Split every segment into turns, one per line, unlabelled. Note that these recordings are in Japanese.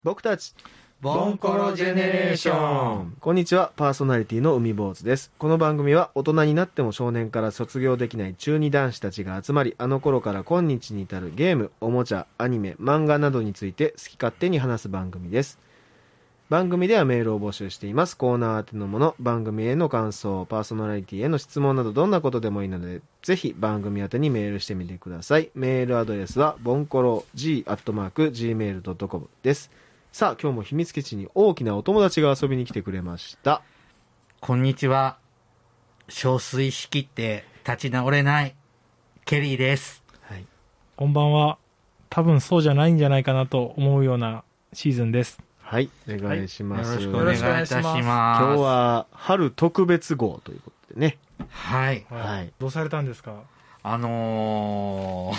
僕たち
ボンコロジェネレーション。
こんにちは、パーソナリティの海坊主です。この番組は大人になっても少年から卒業できない中二男子たちが集まり、あの頃から今日に至るゲーム、おもちゃ、アニメ、漫画などについて好き勝手に話す番組です。番組ではメールを募集しています。コーナー宛てのもの、番組への感想、パーソナリティへの質問などどんなことでもいいので、ぜひ番組宛てにメールしてみてください。メールアドレスはボンコロ g@gmail.com です。さあ、今日も秘密基地に大きなお友達が遊びに来てくれました。
こんにちは。憔悴しきって立ち直れないケリーです。
はい。
こんばんは。多分そうじゃないんじゃないかなと思うようなシーズンです。
はい、お願いします。
よろしくお願いいたします。今日
は春特別号ということでね。
はい。
はい。
どうされたんですか？
何笑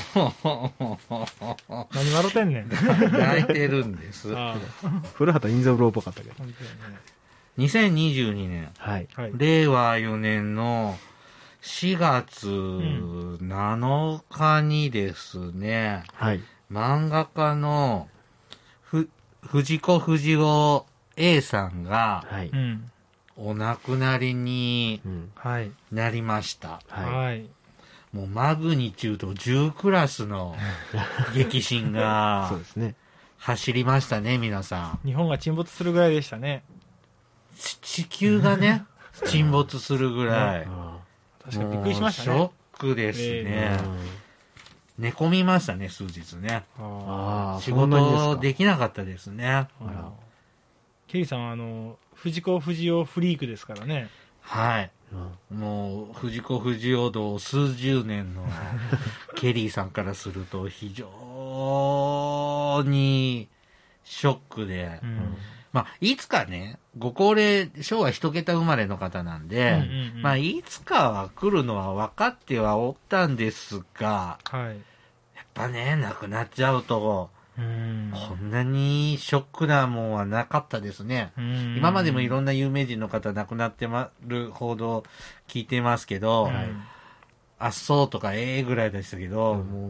ってんねん。
泣いてるんです。
古畑任三郎っぽかったけど。
2022年、
はい、
令和4年の4月7日にですね、
はい、
漫画家の藤子不二雄 A さんが、
はい、
お亡くなりになりました。
はい。
もうマグニチュード10クラスの激震が
そうですね。
走りましたね、皆さ
ん。日本が沈没するぐらいでしたね。
地球がね、沈没するぐらい。
確かにびっくりしましたね。
ショックですね。寝込みましたね、数日ね。仕事できなかったですね。
ケリーさんは藤子不二雄フリークですからね。
はい。もう藤子不二雄道数十年のケリーさんからすると非常にショックで、まあいつかね、ご高齢、昭和一桁生まれの方なんで、まあいつかは来るのは分かってはおったんですが、
はい、
やっぱね、亡くなっちゃうと、こんなにショックなもんはなかったですね。今までもいろんな有名人の方亡くなってる報道聞いてますけど、あっそうとかぐらいでしたけど、も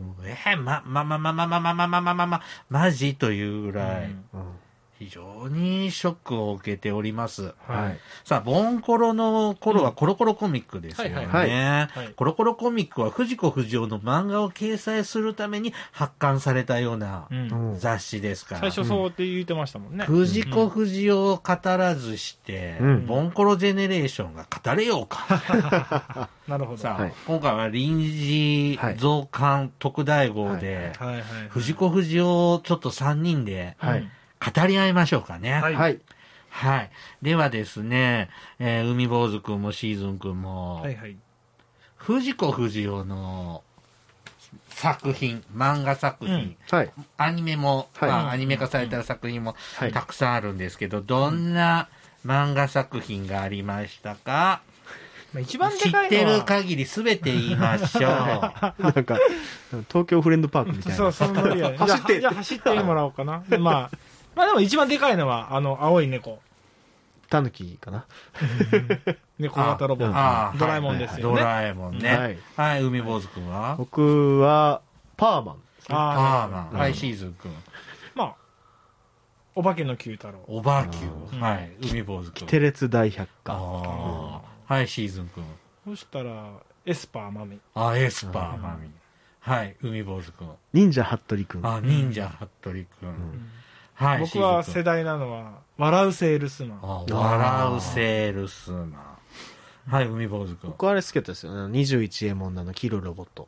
うマジというぐらい、非常にショックを受けております。
はい。
さあ、ボンコロの頃はコロコロコミックですよね。コロコロコミックは藤子不二雄の漫画を掲載するために発刊されたような雑誌ですから。
最初そうって言ってましたもんね。
藤子不二雄を語らずして、ボンコロジェネレーションが語れようか。
なるほど。
さあ、今回は臨時増刊特大号で、藤子不二雄をちょっと3人で、語り合いましょうかね。
はい。
はい。ではですね、海坊主くんもシーズンくんも、藤子不二雄の作品、漫画作品、アニメも、アニメ化された作品もたくさんあるんですけど、どんな漫画作品がありましたか？
一番
知ってる限り全て言いましょう。
なんか、東京フレンドパークみたいな。
そう、そのノリやね。じゃあ走ってもらおうかな。まあでも一番でかいのは、青い猫。
タヌキかな。
猫型ロボット。ドラえもんですよね。
ドラえもんね。はい、海坊主くんは？
僕は、パーマン。
パーマン。はい、シーズンくん。
まあ、お化けの九太郎。
おばきゅう。はい、海坊主くん。
テレツ大百科。
はい、シーズンくん。
そしたら、エスパーマミ。
エスパーマミ。はい、海坊主くん。
忍者ハットリくん。
忍者ハットリくん。はい、
僕は世代なのは、笑うセールスマン。
笑うセールスマン。はい、海坊主くん。
僕あれ好きだったですよね。21エモンの黄色いロボット。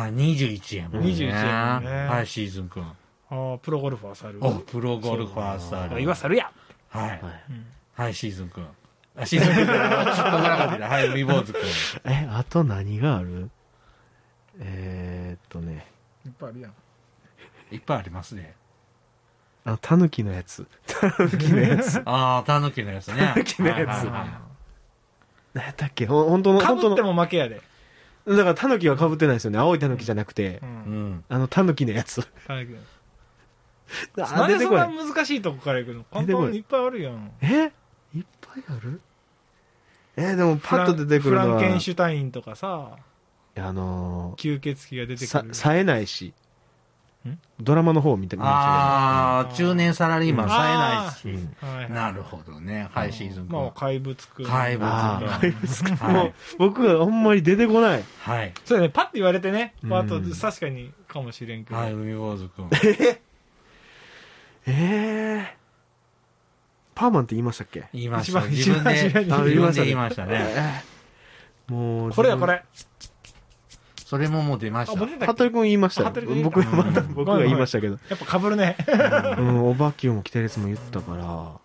21エモン。
21エモンね。
はい、シーズンくん。
プロゴルファー猿。
プロゴルファー猿。
岩猿や。
はい。はい、シーズンくん。シーズンくん。ちょっと長かった。はい、海坊主くん。
あと何がある？
いっぱいあるやん。
いっぱいありますね。
タヌキのやつ。タヌキのやつ。
タヌキのやつね。
タヌキのやつ。何やったっけ？本当の。
被っても負けやで。
だからタヌキは被ってないですよね。青いタヌキじゃなくて。タヌキのやつ。
なんでそんな難しいとこから行くの？簡単にいっぱいあるやん。
いっぱいある？でもパッと出てくるのは。
フランケンシュタインとかさ。吸血鬼が出てくる。
冴えないし。 ドラマの方を見ました
ああ、中年サラリーマンさえないし。
はいはい
なるほどね。はい、シーズン
まあ、怪物くん。
怪物
けど。
はい
もう僕があんまり出てこない。
はい。
そうだね、パッて言われてね、
うん
パッと確かにかもしれんけど。
はい、海坊主くん。
パーマンって言いましたっけ？
言いました。
一番
自分
一番
で言いましたね。
もう
これや、こ。れ。
それももう出まし
あ、
た。
もう出たっけ
服部君言いましたよ
服部君言った
僕また僕が言いましたけど。
やっぱ被るね。
うん、オバキューもキテレツも言ったから。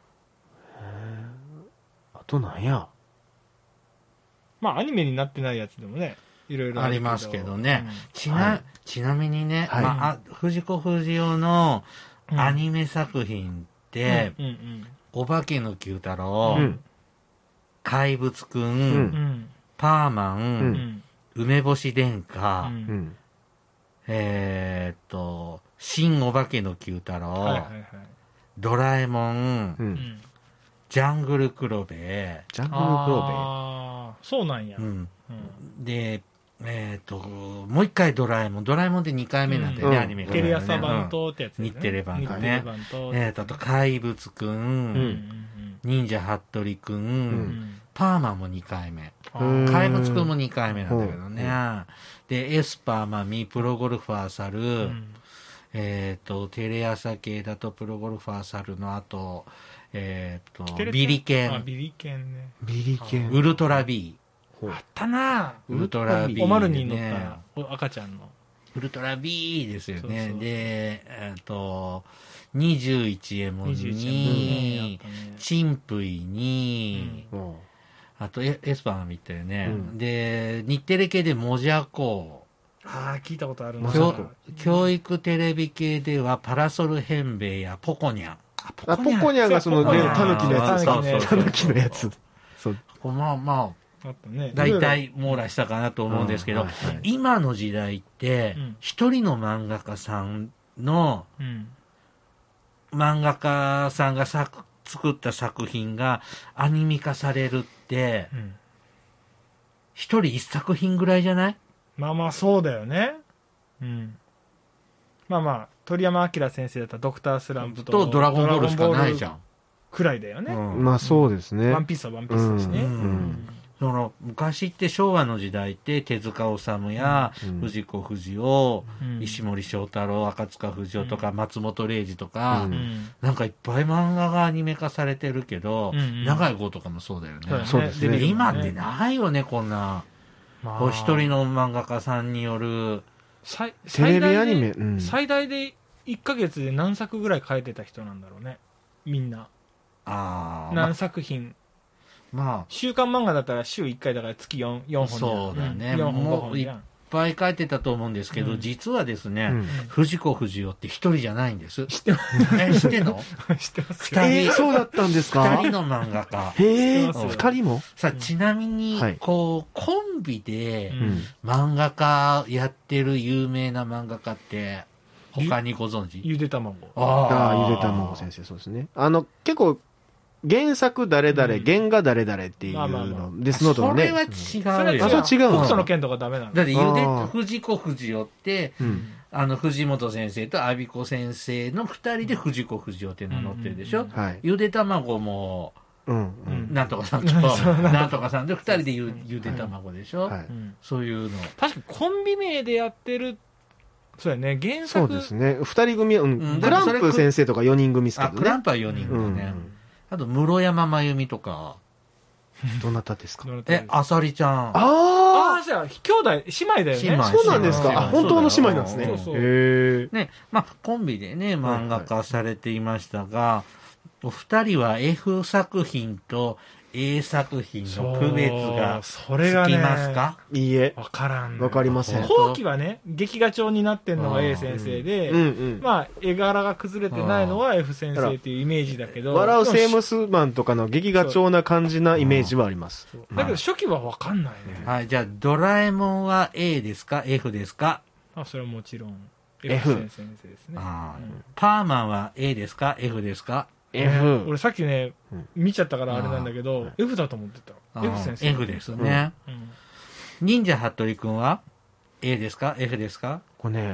あとなんや。
まあ、アニメになってないやつでもね、いろいろ
ありますけどね。
はい
ちなみにね、
はい
まあ、藤子不二雄の
うん
アニメ作品って、
うんうん
お化けの Q 太郎、
うん。
怪物くん、
うん
うん
パーマン、
う
うんん
梅干し殿
う
下、
うんん。
新お化けの Q 太郎、
はいはいはい。
ドラえもん、
う。
うんん
ジャングルクロベ、
ジャングルクロ
ああ、そうなんや。
うん、
うん
で、もう一回ドラえもんで2回目なんだよね、
うん
アニメが、
テレ朝版とってやつね。
日テレ版とね
日テレ版と。
あと怪物くん、
うん
忍者ハットリくん、
うん
パーマンも2回目。
うん
怪物くんも2回目なんだけどね。
うん
で、エスパーマミ、プロゴルファーサル、
うん
テレ朝系だとプロゴルファーサルの後、
テレ
ビリケン、
あビリケンね。
ビリケン。
ウルトラ B、
ほう
あったな
ウルトラ B、
おまるに乗っ
ね
たお赤ちゃんの。
ウルトラ B ですよね。
そうそう
で、21エモン
21
に、
やったね
チンプイに、
うん
あとエスパーマミったよね。
うん
で、日テレ系でモジャコ、
ああ、聞いたことあるな。
教育テレビ系ではパラソルヘンベイやポコニャン。
あ、ポコニャンがその、
そう
ね、
ポコニャン
タヌキのやつ。
タヌキのやつ
タヌキのやつ。そう。
ま
あったね。
あ、大体網羅したかなと思うんですけど、
はいはい
今の時代って
うん、
一人の漫画家さんの、
うん。
漫画家さんが作った作品がアニメ化されるって、
うん。
一人一作品ぐらいじゃない？
まあまあ、そうだよね。うん。まあまあ、鳥山明先生だったらドクタースランプと
とドラゴンボールしかないじゃん。
くらいだよね。
うん
まあそうですね
ワン。ピースはワンピースだしね。
うん
うん
その昔って昭和の時代って手塚治虫や
うん
藤子不二雄、
うん
石森章太郎、赤塚不二夫とか松本零士とか、
うん
うん
なんかいっぱい漫画がアニメ化されてるけど、
うんうん
長い子とかもそうだよね。
そうですね
で今ってないよね、こんな。
まあ
こう一人の漫画家さんによる、
テレビアニメ。うん。
最大で1ヶ月で何作ぐらい書いてた人なんだろうね。みんな。何作品。
まあ、
週刊漫画だったら週1回だから月4本じゃん。
そうだね
4本
もう
5本じゃん。
いっぱい書いてたと思うんですけど、
うん
実はですね、
うん
藤子不二雄って一人じゃないんです。
知ってます
知ってんの
知ってますよ。
二人
そうだったんですか
二人の漫画家。
へえ、
知ってますよ
二人も
さあ、ちなみに
はい、
こう、コンビで
う
うんん。
漫画家やってる有名な漫画家って、他にご存知？
ゆで卵。
ああ、ゆでたまご先生、そうですね。結構、原作誰々、
うん
原画誰々っていう
まあまあま
の、デスノートのね。
それは違うよ。
それは
あそれ違うの
北斗の剣とかダメなの。
だって、
あー
藤子不二雄って、
うん。
藤本先生と阿鼻子先生の二人で藤子不二雄って名乗ってるでしょ、
うん
はい。
ゆで卵も、
うん。
う
うんん。
なんとかさんと、
そう
なんとかさんで二人でゆで卵でしょ、
はい。
うん
そういうの。
確かコンビ名でやってる、そうやね、原
そう
作。
ですね。二人組、
うん
グランプ先生とか四人組ですけ
あ、
どね
クラン。プは4人
うん。
だね。あと、室山真由美とか、
どなたですか？
あさりちゃん。
あ
あ
あ、じゃあ、兄弟、姉妹だよね。
姉妹
そうなんですか。あ、本当の姉妹なんですね。
そうそう
へえ。
ね、まあ、コンビでね、漫画化されていましたが、お二人は F 作品と A 作品の区別が
それがね
つきますか？
いいえ。
わからんね。
わかりません。
後期はね、劇画調になってんのが A 先生で、
うんうん。
まあ、絵柄が崩れてないのは F 先生っていうイメージだけど。
笑うセーム
ス。
スマンとかの劇画調な感じなイメージはあります。
だけど初期はわかんないね。
はい、じゃあ、ドラえもんは A ですか ?F ですか？
あ、それはもちろん
F
F 先生ですね。
あー
うん
パーマンは A ですか ?F ですか？
F。
俺さっきね
うん、
見ちゃったからあれなんだけど、F だと思ってた。
あー
F 先生。
F ですね。
うん。
忍者ハットリくんは A ですか ?F ですか？
これね、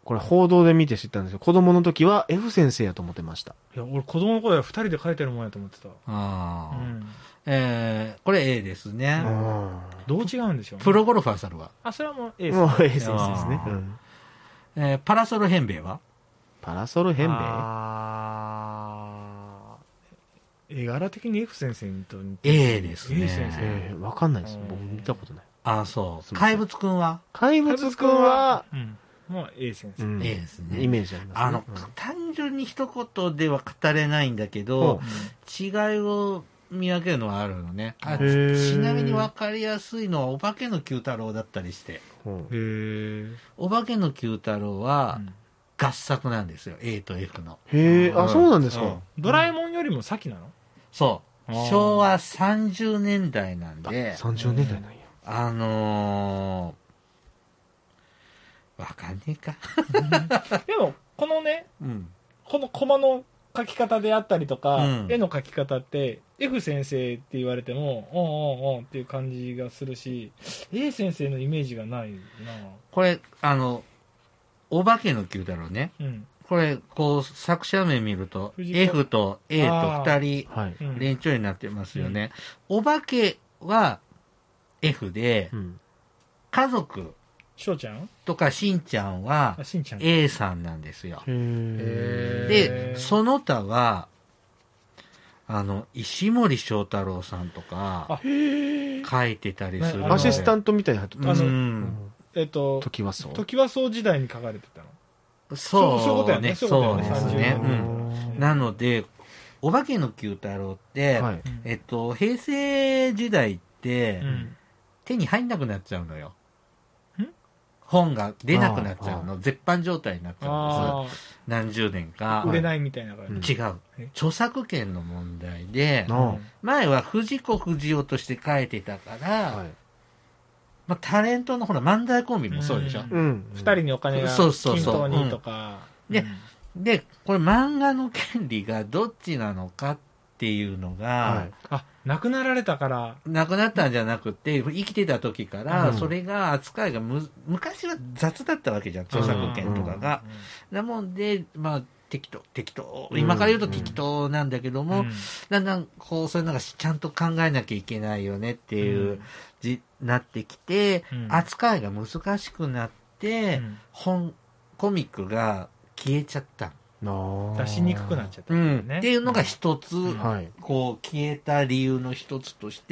これ報道で見て知ったんですけど、子供の時は F 先生やと思ってました。
いや、俺子供の頃は2人で書いてるもんやと思ってた。
ああ、
うん、
これ A ですね。
どう違うんでしょうね。
プロゴルファー猿は
それはもう A
もう A 先生ですね。
パラソル変兵衛は
パラソル変兵衛。
絵柄的に F 先生と似
てる。A ですね。
A 先生。
わかんないです。僕見たことない。
そう。怪物くんは
怪物くんは、
もう A 先生。
A ですね。
イメージありますね。
単純に一言では語れないんだけど、違いを見分けるのはあるのね。ちなみに分かりやすいのはお化けの九太郎だったりして。お化けの九太郎は合作なんですよ。A と F の。
そうなんですか。
ドラえもんよりも先なの？
そう。昭和30年代なんで。
30年代なんや。
わかんねえか。
でも、このね、このコマの書き方であったりとか、絵の描き方って、F 先生って言われても、っていう感じがするし、A 先生のイメージがないな。
これ、お化けの九太郎ね。これ、こう、作者名見ると、F と A と2人、連調になってますよね。お化けは F で、家族、
翔ちゃん
とかしんちゃんは A さんなんですよ。で、その他は、石森章太郎さんとか、書いてたりする。
アシスタントみたいな人
トキワ荘時代に書かれてたの。
そうね、そうですね。なので、お化けの九太郎って、平成時代って、手に入んなくなっちゃうのよ。本が出なくなっちゃうの。絶版状態になっちゃうんです。何十年か。
売れないみたいな感じ。
違う。著作権の問題で、前は藤子不二雄として書いてたから、タレントのほら、漫才コンビもそうでしょ。
二人にお金が均等にとか。
で、これ漫画の権利がどっちなのかっていうのが、
亡くなられたから。
亡くなったんじゃなくて、生きてた時から、それが扱いが昔は雑だったわけじゃん、著作権とかが。なもんで、適当、今から言うと適当なんだけども、だんだん、こう、そういうのがちゃんと考えなきゃいけないよねっていう、なってきて、扱いが難しくなって、コミックが消えちゃった。
出しにくくなっちゃった
ね。っていうのが一つ、こう、消えた理由の一つとして、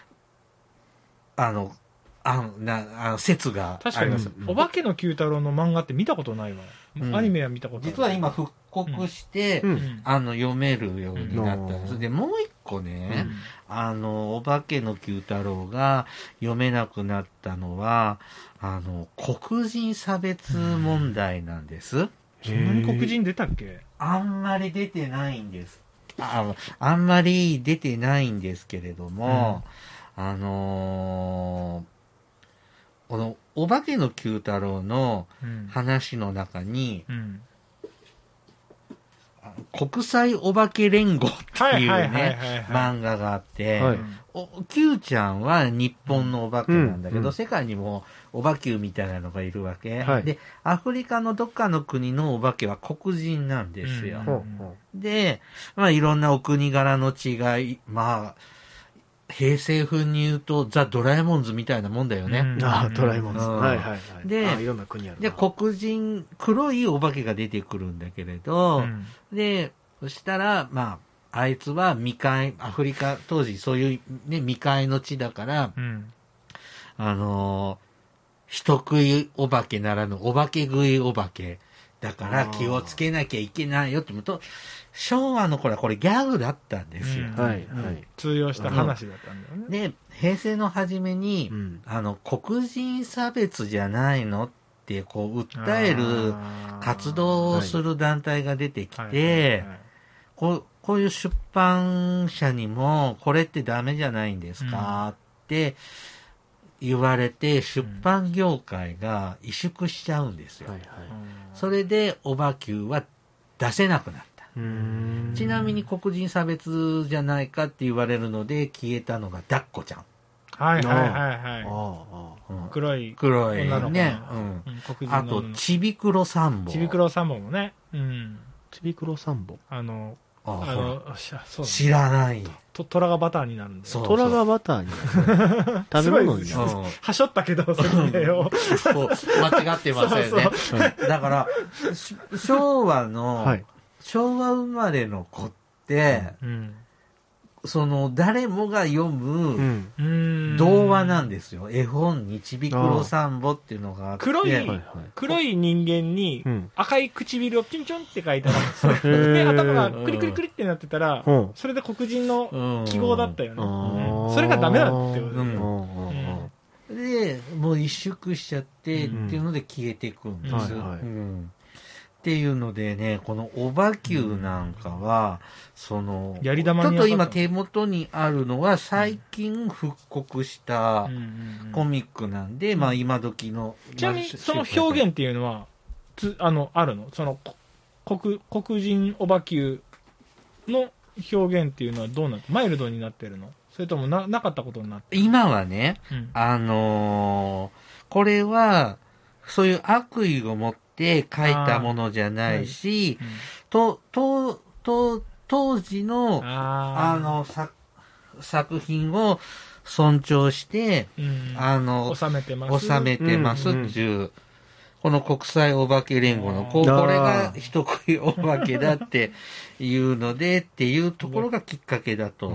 説があります。
確かに、お化けの九太郎の漫画って見たことないわ。アニメは見たことない。
実は今復刻して、読めるようになったんです。で、もう一個ね、お化けの九太郎が読めなくなったのは、黒人差別問題なんです。
そんなに黒人出たっけ？
あんまり出てないんです。あんまり出てないんですけれども、このお化けの九太郎の話の中に、国際お化け連合っていうね、漫画があって、Q ちゃんは日本のお化けなんだけど、世界にもお化けみたいなのがいるわけ。で、アフリカのどっかの国のお化けは黒人なんですよ。で、いろんなお国柄の違い、平成風に言うとザ・ドラえもんズみたいなもんだよね。
ドラえもんズ。で、いろんな国ある。
で、黒人、黒いお化けが出てくるんだけれど、で、そしたら、あいつは未開、アフリカ、当時そういうね、未開の地だから、人食いお化けならぬお化け食いお化けだから気をつけなきゃいけないよって思うと、昭和の頃はこれギャグだったんですよ。
通用した話だったんだよね。
で、平成の初めに、黒人差別じゃないのってこう訴える活動をする団体が出てきて、こういう出版社にもこれってダメじゃないんですかって言われて、出版業界が萎縮しちゃうんですよ。それでオバ Q は出せなくなった。ちなみに黒人差別じゃないかって言われるので消えたのがダッコちゃん。
はいはいはいはい。黒い女の子
ね。黒人の。あと、ちびくろサンボ。
ちびくろサンボもね。うん。
ちびくろサンボ
知らない。
虎がバターになるんだよ。
虎がバターになる。食べ物になる。
はしょったけど、説明を。
そう、間違ってませんね。だから、昭和生まれの子って、誰もが読む童話なんですよ。絵本にちびくろサンボっていうのがあって。
黒い人間に赤い唇をピンチョンって書いてあるんですよ。で、頭がクリクリクリってなってたら、それで黒人の記号だったよね。それがダメだってこと
で、もう一縮しちゃってっていうので消えていくんですよ。っていうのでね、このオバキューなんかは、ちょっと今手元にあるのは最近復刻したコミックなんで、まあ今時の。
ちなみにその表現っていうのは、あるの？黒人オバキューの表現っていうのはどうなってマイルドになってるの？それともなかったことになってる？
今はね、これは、そういう悪意を持って書いたものじゃないし、当時の作品を尊重して、
収めてます
っていう、この国際お化け連合の、これが人食いお化けだっていうのでっていうところがきっかけだと、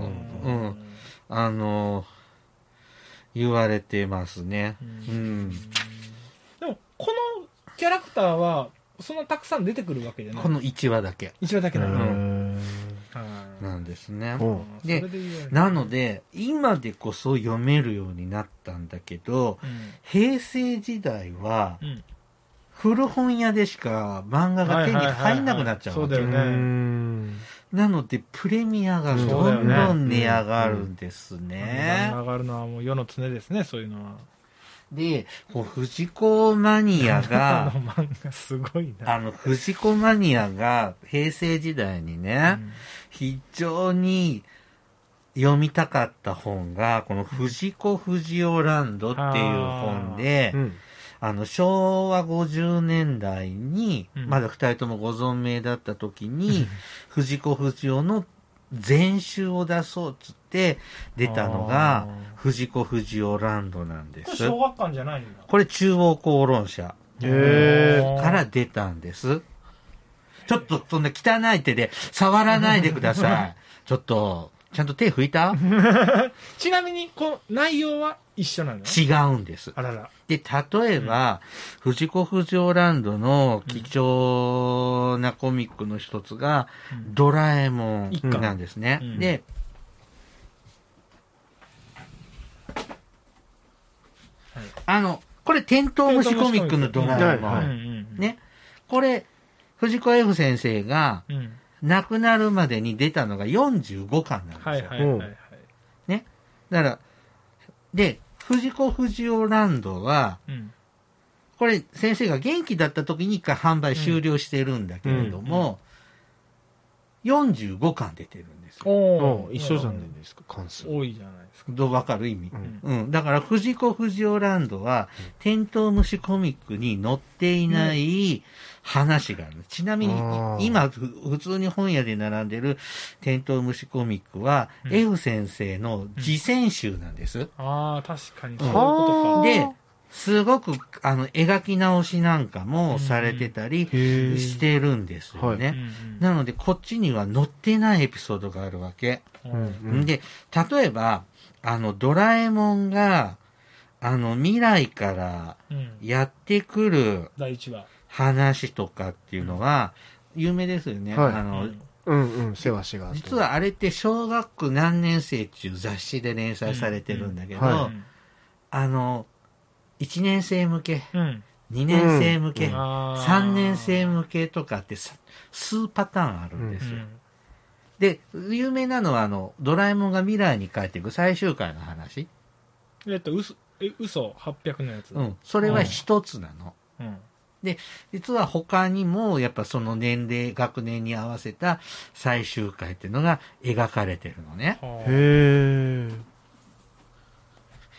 言われてますね。
でも、このキャラクターは、そんなたくさん出てくるわけじゃない。
この1話だけ。
1話だけだ
なんですね。で、なので、今でこそ読めるようになったんだけど、平成時代は、古本屋でしか漫画が手に入んなくなっちゃうわけ。なので、プレミアがどんどん値上がるんですね。
値上がるのはもう世の常ですね、そういうのは。
で、藤子マニアが、
漫画すごいな。
藤子マニアが平成時代にね、非常に読みたかった本が、この藤子不二雄ランドっていう本で、昭和50年代に、まだ二人ともご存命だった時に、藤子不二雄の全集を出そうっつって出たのが藤子不二雄ランドなんです。
小学館じゃないんだ。
これ中央公論社から出たんです。ちょっとそんな汚い手で触らないでください。ちょっとちゃんと手拭いた？
ちなみにこの内容は一緒なの？
違うんです。
あらら。
で、例えば、藤子不二雄ランドの貴重なコミックの一つが、ドラえもんなんですね。で、これ、テントウムシコミックのドラえもん。ね。これ、藤子 F 先生が、亡くなるまでに出たのが45巻なんですよ。ね。だから、で、藤子不二雄ランドは、これ先生が元気だった時に一回販売終了してるんだけれども、45巻出てるんですよ。
一緒じゃないですか、関数。
多いじゃないですか。
どうわかる意味、だから藤子不二雄ランドは、テントウムシコミックに載っていない話がある。ちなみに、今、普通に本屋で並んでるテントウムシコミックは、F 先生の自選集なんです。
ああ、確かにそういうことか。
で、すごく、描き直しなんかもされてたりしてるんですよね。なので、こっちには載ってないエピソードがあるわけ。で、例えば、ドラえもんが、未来からやってくる話とかっていうのは、有名ですよね。
せわしが。
実はあれって小学何年生っていう雑誌で連載されてるんだけど、1年生向け、2年生向け、3年生向けとかって数パターンあるんですよ。で、有名なのはドラえもんが未来に帰っていく最終回の話。
嘘800のやつ。
それは一つなの。で、実は他にも、やっぱその年齢、学年に合わせた最終回っていうのが描かれてるのね。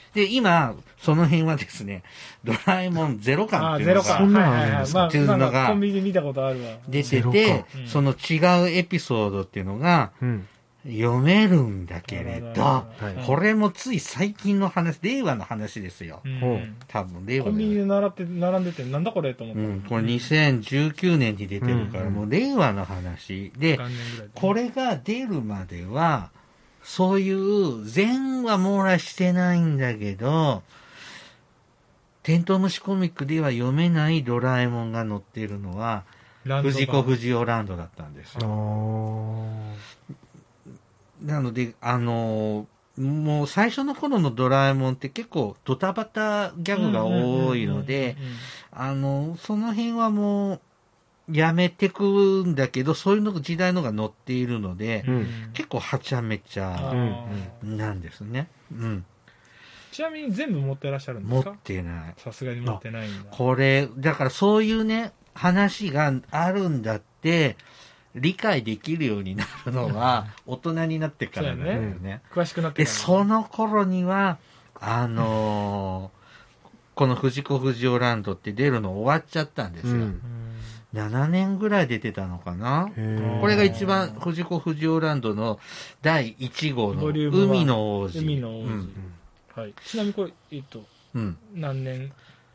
で、今、その辺はですね、ドラえもんゼロ感っていうのが、
ゼロ感。はいはいはい。まあ、
っていうのが
コンビニで見たことあるわ。
出て
ゼ
て
ロ、
その違うエピソードっていうのが、
うん。
読めるんだけれど、
はい
これもつい最近の話、令和の話ですよ。
ほう
多分、令和の
コンビニで並んでて、なんだこれと思った。
これ2019年に出てるから、
うん
もう令和の話で、
元年ぐらいで
これが出るまでは、そういう善は網羅してないんだけど、テントウムシコミックでは読めないドラえもんが載っているのは、
ランド版
藤子不二雄ランドだったんです
あ
よ。
ー
なので、もう最初の頃のドラえもんって結構ドタバタギャグが多いので、その辺はもうやめてくんだけど、そういうの時代のが載っているので、
うん
結構はちゃめちゃなんですね。
ちなみに全部持ってらっしゃるんで
持っ
すか？
てない。
さすがに持ってないんだ。
これ、だからそういうね、話があるんだって、理解できるようになるのは、大人になってからなんだよね。
詳しくなって
で、
から
その頃には、この藤子不二雄ランドって出るの終わっちゃったんですよ。
うん
7年ぐらい出てたのかな。
へー
これが一番藤子不二雄ランドの第1号の
ボリューム1
海の王子。
海の王子。はい。ちなみにこれ、何年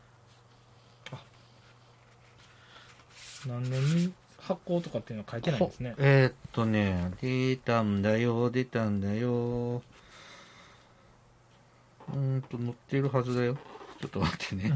に発行とかっていうのは書いてないんですね。
出たんだよ。載ってるはずだよ。ちょっと待ってね。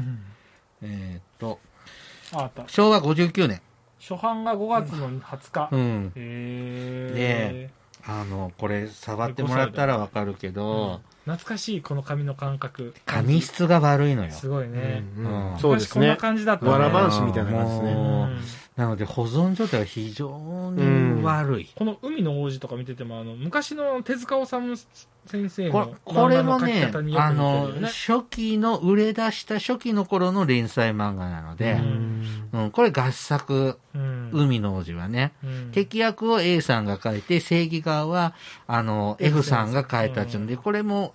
あった。
昭和59年。
初版が5月の20日。
で、これ触ってもらったらわかるけど、
懐かしいこの紙の感覚。
紙質が悪いのよ。
すごいね。
そうですね。
昔こんな感じだったね。
わらばんしみたいな感じですね。
なので保存状態は非常に悪い。
この海の王子とか見てても、昔の手塚治虫先生の
これもね、
漫画の描き方によく似てるよね。
初期の、売れ出した初期の頃の連載漫画なので、これ合作、海の王子はね、敵役を A さんが描いて、正義側は、F さんが描いたっていうので、これも、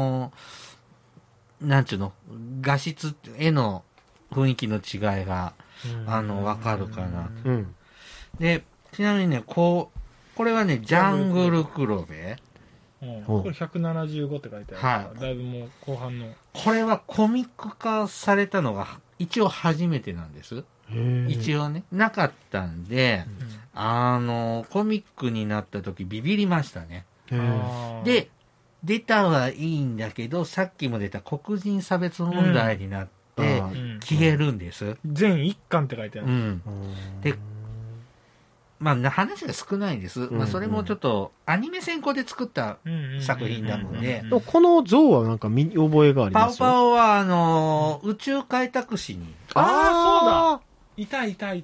なんちゅうの、画質、絵の雰囲気の違いが、わかるかな。で、ちなみにね、これはね、ジャングル黒部。
これ175って書いてある。だいぶもう後半の。
これはコミック化されたのが一応初めてなんです。一応ね。なかったんで、コミックになった時ビビりましたね。で、出たはいいんだけど、さっきも出た黒人差別問題になって消えるんです。
全1巻って書いてある。
で、まあ話が少ないんです。まあそれもちょっとアニメ先行で作った作品なので。
この像はなんか見覚えがありますよ。
パオパオは宇宙開拓史に。
そうだいた。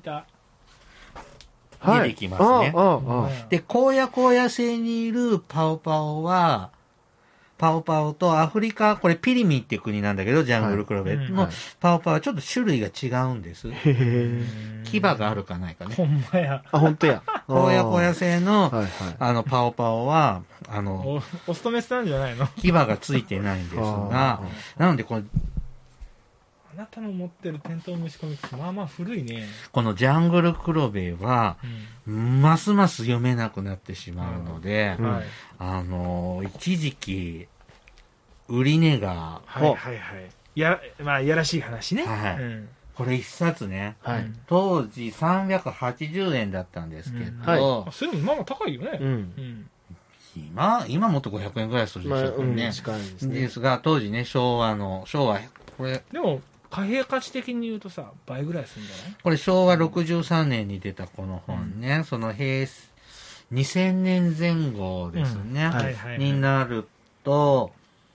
出てきますね。で、荒野星にいるパオパオは、パオパオとアフリカ、これピリミっていう国なんだけど、ジャングルクロベのパオパオはちょっと種類が違うんです。牙があるかないかね。
ほんまや。
本当や。
荒野星の、パオパオは、
オスとメスなんじゃないの？
牙がついてないんですが、なのでこれ、
あなたの持ってるテントウムシコミックス、まあまあ古いね。
このジャングルクロベは、ますます読めなくなってしまうので、一時期、売り値が、
まあ、いやらしい話ね。
これ一冊ね、当時380円だったんですけど、
それでもまあまあ高いよね。
今もっと500円ぐらいするでしょうね。ですが、当時ね、昭和、これ。
でも、貨幣価値的に言うとさ、倍ぐらいするんじゃない？
これ昭和63年に出たこの本ね、その2000年前後ですね。になると、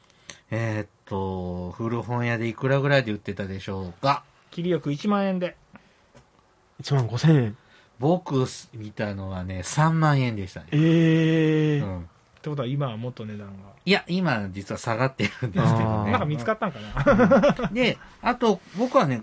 古本屋でいくらぐらいで売ってたでしょうか？
切りよく1万円で。
1万5000円。
僕見たのはね、3万円でしたね。
ってことは今はもっと値段が。
いや、今実は下がってるんですけどね。
なんか見つかったんかな。
で、あと僕はね、こ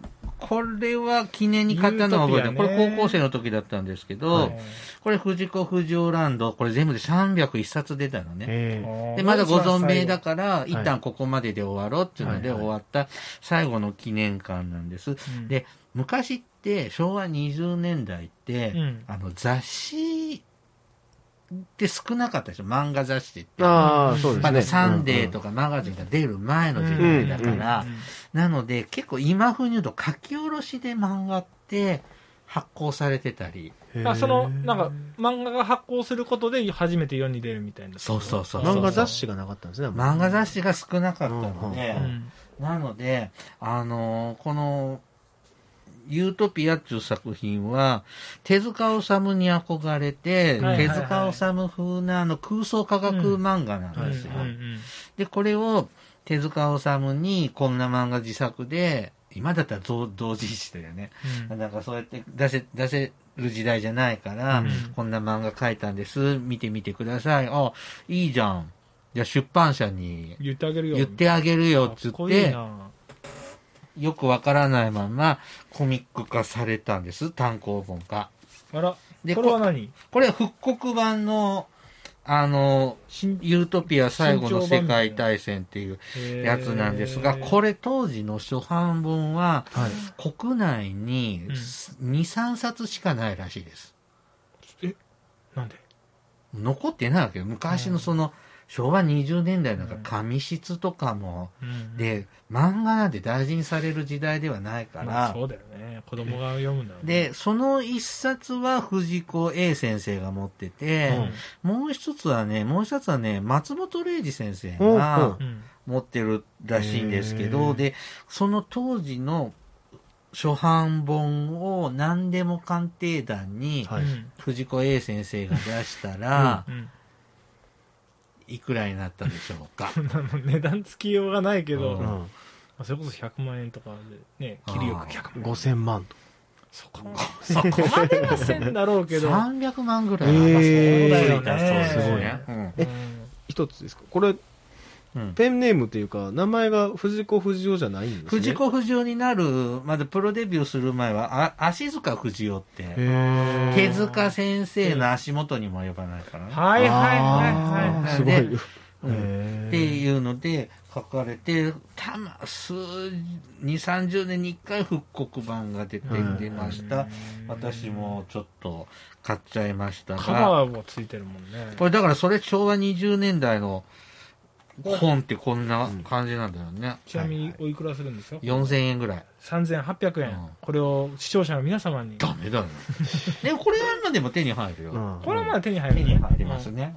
これは記念に買ったのは覚えてる。これ高校生の時だったんですけど、これ藤子不二雄ランド、これ全部で301冊出たのね。で、まだご存命だから、一旦ここまでで終わろうっていうので終わった最後の記念館なんです。で、昔って昭和20年代って、雑誌って少なかったでしょ、漫画雑誌って。
ああ、そうですね。
まだサンデーとかマガジンが出る前の時代だから、なので結構今風に言うと書き下ろしで漫画って発行されてたり。
その、なんか、漫画が発行することで初めて世に出るみたいな。
そう。
漫画雑誌がなかったんですね。
漫画雑誌が少なかったので、なので、この、ユートピアっていう作品は、手塚治虫に憧れて、手塚治虫風な空想科学漫画なんですよ。で、これを手塚治虫にこんな漫画自作で、今だったら同人誌だよね。なんかそうやって出せる時代じゃないから、こんな漫画描いたんです。見てみてください。あ、いいじゃん。じゃあ出版社に
言ってあげるよ。
言ってあげるよっつって、よくわからないままコミック化されたんです、単行本が。
あら、でこれは何？
これは復刻版の、ユートピア最後の世界大戦っていうやつなんですが、これ当時の初版本は、国内に2、3冊しかないらしいです。
なんで？
残ってないわけよ。昔の昭和20年代なんか紙質とかも、で、漫画なんて大事にされる時代ではないから。
そうだよね。子供が読むんだよね。
で、その一冊は藤子 A 先生が持ってて、もう一つはね、松本零士先生が持ってるらしいんですけど、で、その当時の初版本を何でも鑑定団に藤子 A 先生が出したら、いくらになったでしょうか。
値段つきようがないけど、それこそ100万円とかでね、切りよく100万。
5000万と。
そこまではせんだろうけど。
300万ぐらい。
そうだよね。
すごいね。
一つですかこれ、ペンネームっていうか、名前が藤子不二雄じゃないんですね。
藤子不二雄になる、まだプロデビューする前は、足塚不二雄って、手塚先生の足元にも呼ばないからね。
はい。
すごい。
っていうので書かれて、2、30年に1回復刻版が出ました。私もちょっと買っちゃいましたが。
カバーもついてるもんね。
これだからそれ昭和20年代の本ってこんな感じなんだよね。
ちなみにおいくらするんですか
？4000円ぐらい。
3800円。これを視聴者の皆様に。
ダメだよ。でもこれはまでも手に入るよ。
これはまだ手に入る。
手に入りますね。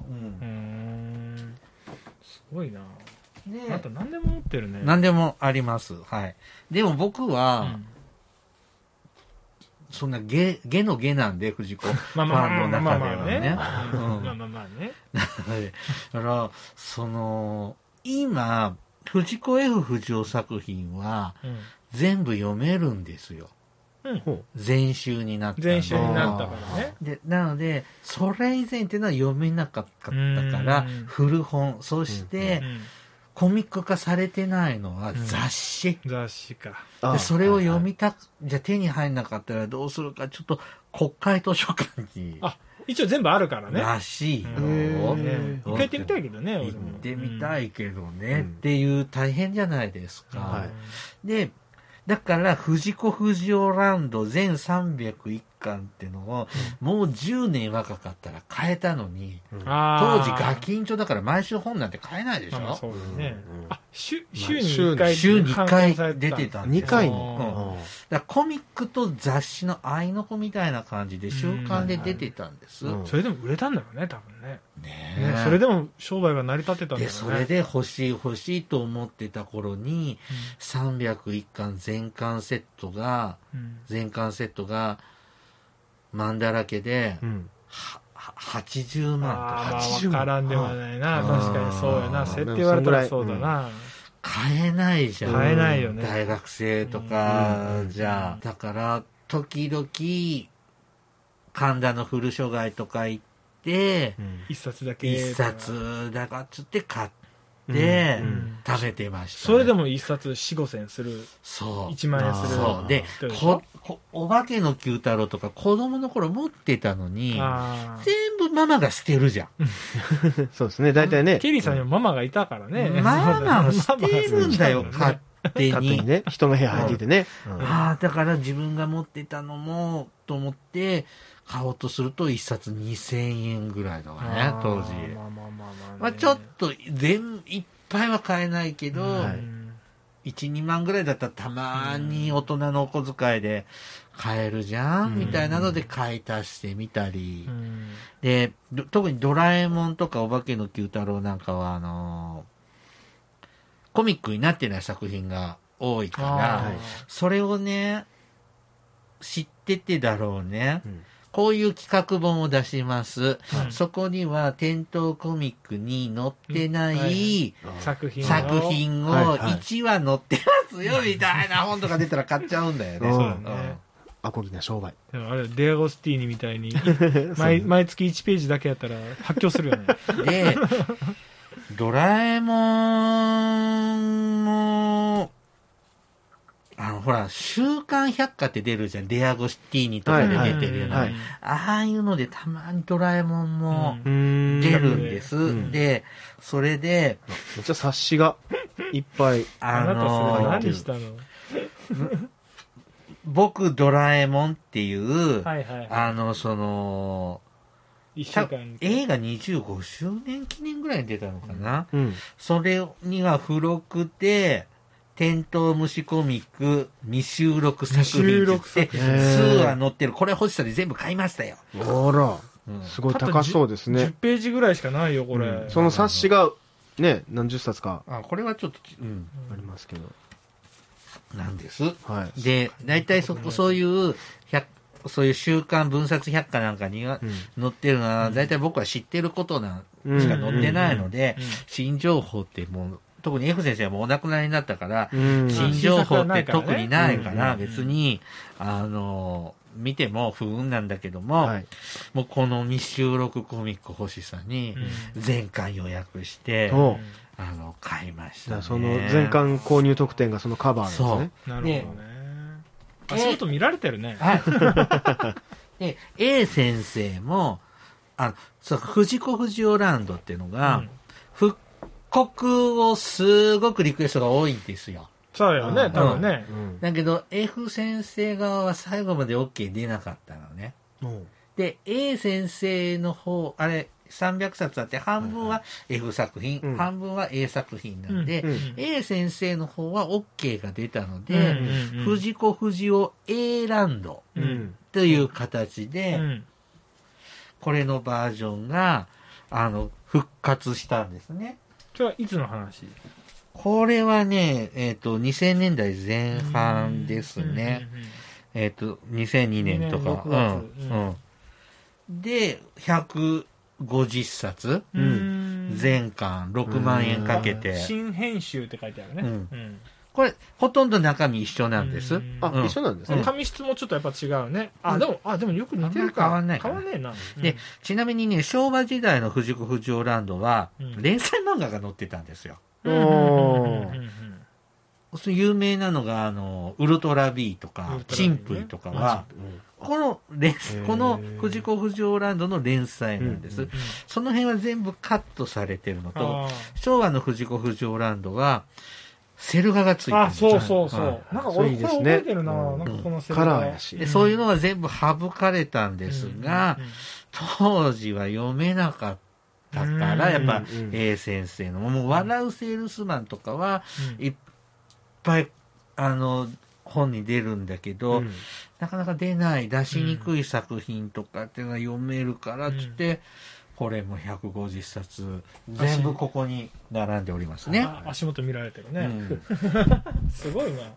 すごいな。あと何でも持ってるね。
何でもあります。はい。でも僕は、そんなゲのゲなんで、藤子ファンの中ではね。
まあね。
だから、今、藤子 F 不二雄作品は、全部読めるんですよ。全集になった。
全集になったからね。
で、なので、それ以前っていうのは読めなかったから、古本、そして、コミック化されてないのは雑誌。
雑誌か。
でそれを読みじゃあ手に入んなかったらどうするか、ちょっと国会図書館に。
一応全部あるからね。
らしいよ。
一回行ってみたいけどね、
行ってみたいけどね、っていう大変じゃないですか。で、だから藤子不二雄ランド全301巻ってのを、もう10年若かったら買えたのに、当時ガキンチョだから毎週本なんて買えないでしょ。
そうですね。週に1
回出てたんですよ。
2回も。
だからコミックと雑誌の合いの子みたいな感じで週刊で出てたんです。
それでも売れたんだろうね、多分ね。それでも商売が成り立ってたんだろうね。
で、それで欲しいと思ってた頃に、301巻全巻セットが、漫だらけで、80万とか。
わからんではないな。確かにそうやな。設定言われたらそうだな。
買えないじゃん。
買えないよね。
大学生とか、じゃあ。だから、時々、神田の古書街とか行って、
一冊だけ。
一冊だかっつって買って、
うん
食べてました、
それでも1冊4、5千する。
そう
1万円する。
そうで
人でしょ
お化けの Q 太郎とか子供の頃持ってたのに
あー
全部ママが捨てるじゃん
そうですね。大体ね。
ケリーさんにもママがいたからね。
ママが捨てるんだよ勝手に
勝手にね、人の部屋入っててね。
ああだから自分が持ってたのもと思って買おうとすると1冊2000円ぐらいだからね当時
まあまあまあまあ、
まあちょっといっぱいは買えないけど、1、2万ぐらいだったらたまに大人のお小遣いで買えるじゃん、みたいなので買い足してみたり、で特にドラえもんとかお化けの Q 太郎なんかはコミックになってない作品が多いからそれをね知っててだろうね、こういう企画本を出します、そこには店頭コミックに載ってない作品を1話載ってますよみたいな本とか出たら買っちゃうんだよね。
そうだね。
アコギな商売。
でもあれデアゴスティーニみたいに毎月1ページだけやったら発狂するよね。
でドラえもんもほら、週刊百科って出るじゃん。デアゴスティーニとかで出てるような。ああいうのでたまにドラえもんも出るんです。で、それで、
めっちゃ冊子がいっぱい。
あなたそれ何したの？
僕ドラえもんっていう、
1週間
映画25周年記念ぐらいに出たのかな。それには付録で、テントウムシコミック未収録作品って数話載ってる。これ欲しさで全部買いましたよ。
あら、すごい高そうですね。
10ページぐらいしかないよこれ。
その冊子がね何十冊か
これはちょっと
ありますけど
なんです。で大体そういう週刊分冊百科なんかには載ってるのは大体僕は知ってることしか載ってないので、新情報ってもう特に F 先生はもうお亡くなりになったから、新情報って特にないから、別に、見ても不運なんだけども、もうこの未収録コミック欲しさに、全巻予約して、買いましたね。
その全巻購入特典がそのカバーなんですね。
なるほどね。足元見られてるね。
で、A 先生も、藤子不二雄ランドっていうのが、復刻をすごくリクエストが多いんですよ。
そうよね、多分ね。
だけど F 先生側は最後まで OK 出なかったのね。で A 先生の方あれ300冊あって半分は F 作品、半分は A 作品なんで、A 先生の方は OK が出たので、藤子不二雄 A ランドという形で、これのバージョンが復活したんですね。
それはいつの話？
これはね、2000年代前半ですね。2002年とか。で、150冊、全巻6万円かけて。
新編集って書いてあるね。
これ、ほとんど中身一緒なんです。
一緒なんですね。
紙質もちょっとやっぱ違うね。でもよく似てるか。
変わんない。
変わんねえな。
で、ちなみにね、昭和時代の藤子不二雄ランドは、連載漫画が載ってたんですよ。有名なのが、ウルトラ B とか、チンプイとかは、この藤子不二雄ランドの連載なんです。その辺は全部カットされてるのと、昭和の藤子不二雄ランドは、セル画がついてるんですよ。
そうなんか俺これ覚えてるな。なんかこのセル画。カラーやし。
そういうのは全部省かれたんですが、当時は読めなかったから、やっぱ A 先生の、もう笑うセールスマンとかはいっぱい、本に出るんだけど、なかなか出しにくい作品とかっていうのが読めるからってって、これも150冊全部ここに並んでおりますね。
足元見られてるね。すごいな。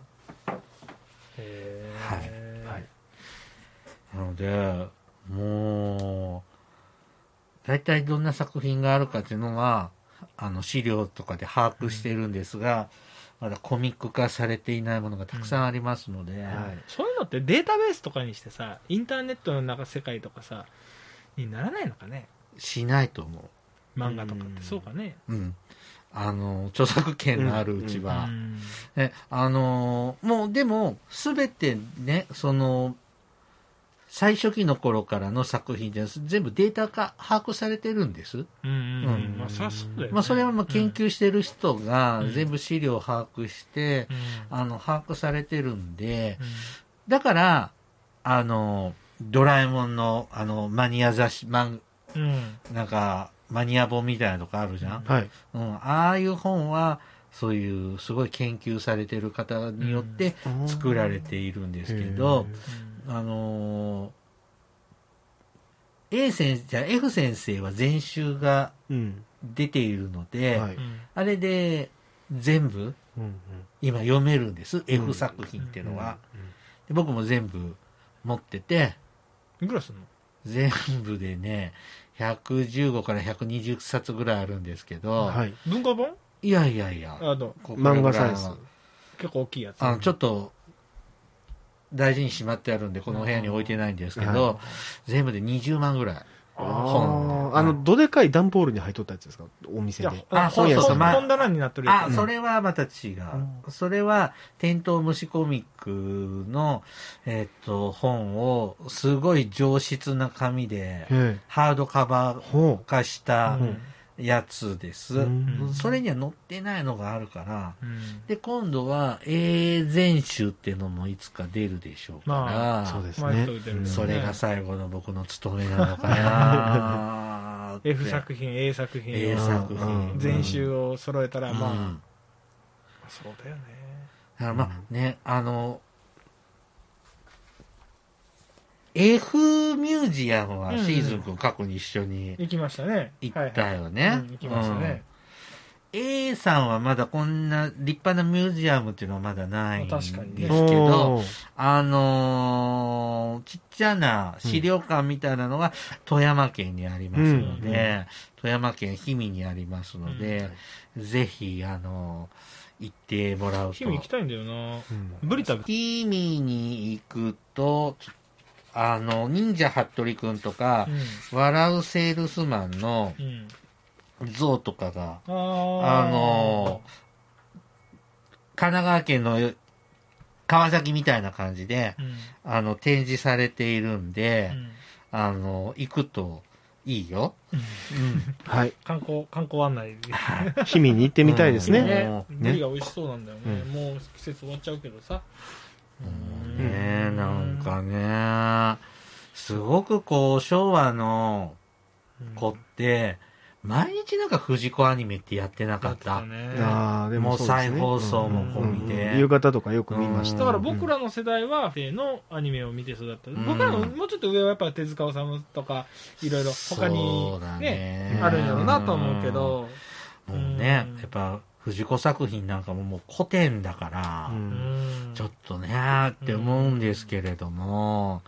なのでもう大体どんな作品があるかっていうのは資料とかで把握してるんですが、まだコミック化されていないものがたくさんありますので、
そういうのってデータベースとかにしてさ、インターネットの世界とかさにならないのかね。
しないと思う。
漫画とかってそうかね。
著作権のあるうちは。もうでも、すべてね、最初期の頃からの作品で全部データ化、把握されてるんです。
まあ、そりゃそうだよね。
まあ、それはまあ研究してる人が全部資料を把握して、把握されてるんで、だから、ドラえもんの、マニア雑誌、なんか、マニア本みたいなとこあるじゃん。
はい。
ああいう本は、そういうすごい研究されてる方によって作られているんですけど、F 先生は全集が出ているので、あれで全部今読めるんです、F 作品っていうのは。で僕も全部持ってて、
いくらすんの？
全部でね、115から120冊ぐらいあるんですけど、
文庫本？
いや、
漫画サイズ。
結構大きいやつ。
ちょっと、大事にしまってあるんで、この部屋に置いてないんですけど、全部で20万ぐらい。
どでかい段ボールに入っとったやつですか？お店で。
そうそう、本棚になってるやつ。
それはまた違う。それは、テントウムシコミックの、本を、すごい上質な紙で、ハードカバー化した、やつです。それには載ってないのがあるから、で、今度は A 全集っていうのもいつか出るでしょうから、
そうですね。
それが最後の僕の務めなのかな
F 作品、A 作品、
A 作品
全集を揃えたら、まあ、そうだよね。
だからまあね、F ミュージアムはシーズン君過去に一緒に
行きましたね。
行ったよね。
行きましたね。
A さんはまだこんな立派なミュージアムっていうのはまだないんですけど、ちっちゃな資料館みたいなのが富山県にありますので、富山県氷見にありますので、ぜひ、行ってもらうと。
氷見行きたいんだよな。ブリタ
氷見に行くと、忍者ハットリくんとか、笑うセールスマンの像とかが、神奈川県の川崎みたいな感じで、展示されているんで、行くといいよ。
はい。
観光案内。
氷見に行ってみたいですね。
ブリが美味しそうなんだよね。もう季節終わっちゃうけどさ。
なんかね、すごくこう、昭和の子って、毎日なんか藤子アニメってやってなかった。もう再放送も込みで。
夕方とかよく見ました。
だから僕らの世代は、のアニメを見て育った。僕らのもうちょっと上はやっぱ手塚治虫とか、いろいろ他にね、あるんやろうなと思うけど。
もうね、やっぱ、藤子作品なんかももう古典だから、ちょっとねーって思うんですけれども、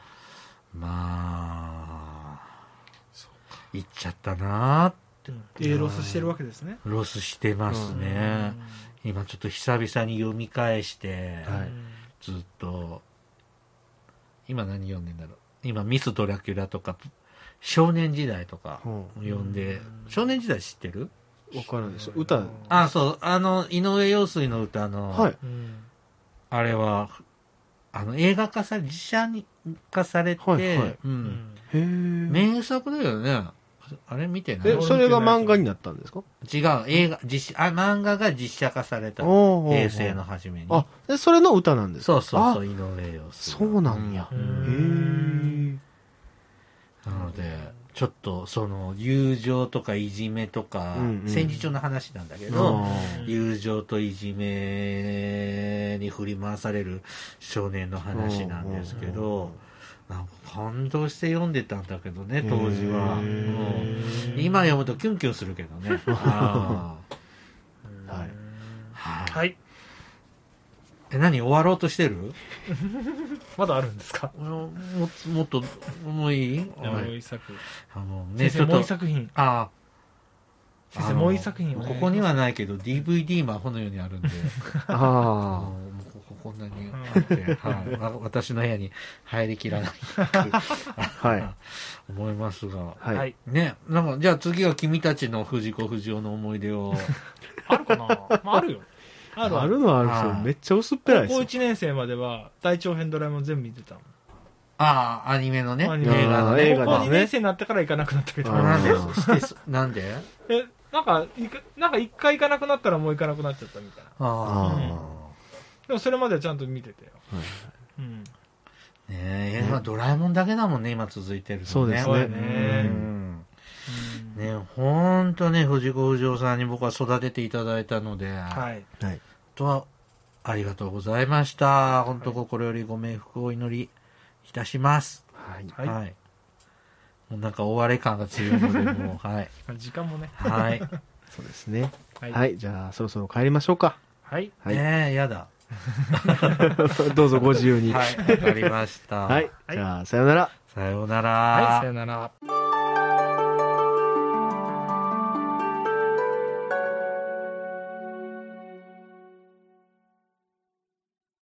まあ、行っちゃったなーって。
ロスしてるわけですね。
ロスしてますね。今ちょっと久々に読み返して、ずっと、今何読んでんだろう。今ミス・ドラキュラとか、少年時代とか読んで、少年時代知ってる？
わからないです。歌。
そう、井上陽水の歌の、あれは、映画化実写化されて、名作だよね。あれ見てない？
それが漫画になったんですか？
違う、漫画が実写化された。平成の初めに。
それの歌なんですか？
そう、井上陽水。
そうなんや。
なので、ちょっと友情とかいじめとか、戦時中の話なんだけど、友情といじめに振り回される少年の話なんですけど、なんか感動して読んでたんだけどね、当時は。今読むとキュンキュンするけどね。はい。何終わろうとしてる？
まだあるんですか？
もっと、もういい？
もう一作。
先
生、もう一作品。先生、もう一作品。
ここにはないけど、DVD 魔法のようにあるんで。 こんなにあって、はい、私の部屋に入りきらない
はい
思いますが、
はい、
ね、なんかじゃあ次は君たちの藤子不二雄の思い出を
あるかな、まあ、あるよ。
あるのはあるんですよ。めっちゃ薄っぺらいですよ。
高校1年生までは大長編ドラえもん全部見てたもん。
ああ、アニメのね。
映画の
ね。
高校2年生になってから行かなくなったけど。
なんでなんで
なんか一回行かなくなったらもう行かなくなっちゃったみたいな。でもそれまではちゃんと見ててよ。
ねえ、ドラえもんだけだもんね、今続いてるのね。
そうですね。
ね、ほんとね、藤子不二雄さんに僕は育てていただいたので、はい。とは、ありがとうございました。本当心よりご冥福をお祈りいたします。はい。はい。もうなんか追われ感が強いので、もう、はい。
時間もね。
はい。
そうですね。はい。じゃあ、そろそろ帰りましょうか。
はい。
やだ。
どうぞご自由に。
はい。わかりました。
はい。じゃあ、さようなら。
さようなら。
はい、さようなら。